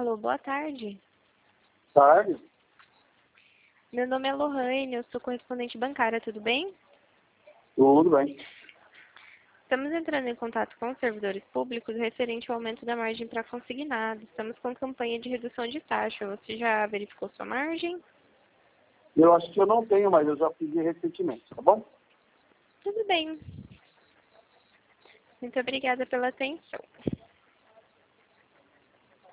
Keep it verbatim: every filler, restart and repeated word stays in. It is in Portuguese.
Alô, boa tarde. Tarde. Meu nome é Lohane, eu sou correspondente bancária, tudo bem? Tudo bem. Estamos entrando em contato com os servidores públicos referente ao aumento da margem para consignado. Estamos com campanha de redução de taxa. Você já verificou sua margem? Eu acho que eu não tenho, mas eu já pedi recentemente, tá bom? Tudo bem. Muito obrigada pela atenção.